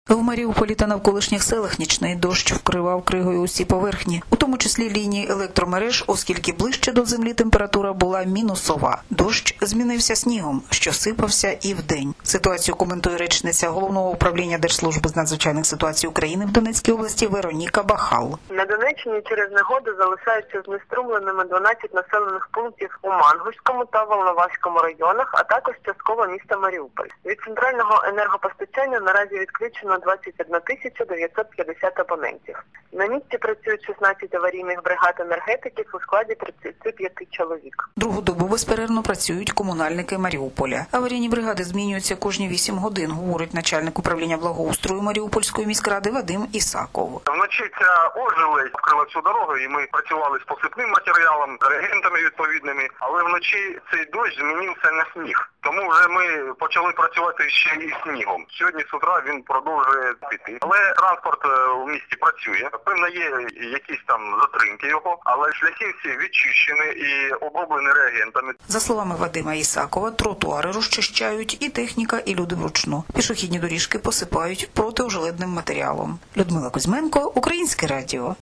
В Маріуполі та навколишніх селах нічний дощ вкривав кригою усі поверхні, у тому числі лінії електромереж, оскільки ближче до землі температура була мінусова. Дощ змінився снігом, що сипався і вдень. Ситуацію коментує речниця Головного управління Держслужби з надзвичайних ситуацій України в Донецькій області Вероніка Бахал. На Донеччині через негоду залишаються знеструмленими 12 населених пунктів у Мангушському та Волноваському районах, а також частково міста Маріуполь. Від центрального енергопостачання наразі відключено 21 950 абонентів. На місці працюють 16 аварійних бригад енергетиків у складі 35 чоловік. Другу добу безперервно працюють комунальники Маріуполя. Аварійні бригади змінюються кожні 8 годин, говорить начальник управління благоустрою Маріупольської міськради Вадим Ісаков. Вночі ця ожеледь вкрила всю дорогу, і ми працювали з посипним матеріалом, з реагентами відповідними, але вночі цей дощ змінився на сніг. Тому вже ми почали працювати ще і снігом. Сьогодні з утра він продовжує піти. Але транспорт у місті працює. Певно, є якісь там затримки його, але шляхи всі відчищені і оброблені реагентами. За словами Вадима Ісакова, тротуари розчищають і техніка, і люди вручну. Пішохідні доріжки посипають протиожеледним матеріалом. Людмила Кузьменко, Українське радіо.